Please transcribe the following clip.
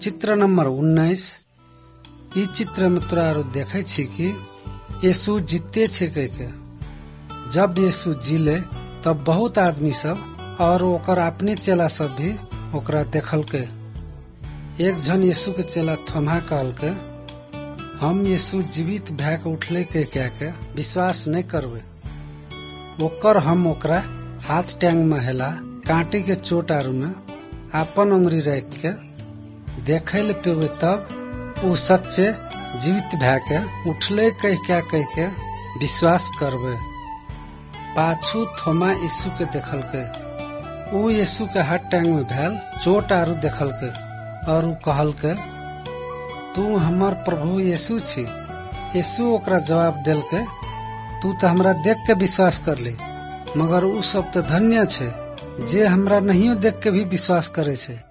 चित्र नंबर 19। ई चित्र में तोरा देखे छी कि यीशु जीते छे कह। जब यीशु जीले तब बहुत आदमी सब और ओकर अपने चेला सब भी ओकरा देखल के। एक जन यीशु के चेला थोमा कहल के, हम यीशु जीवित भै के उठले के कह के विश्वास नहीं करबे। हम ओकरा हाथ टैंग में हेला कांटी के चोट आरू में अपन उंगली रख के देखे ले पेवे, तब उ सच्चे जीवित भै के उठले कह के विश्वास करबे। पाछू थोमा यीशु के देखल के, उ यीशु के हाथ टैंग में भैल चोट आरू देखल के और उ कहल के, तू हमार प्रभु यीशु छी। यीशु ओकरा जवाब देल के, तू तो हमरा देख के विश्वास कर ली, मगर उ सब तो धन्य छे जे हमरा नहीं देख के भी विश्वास करे छे।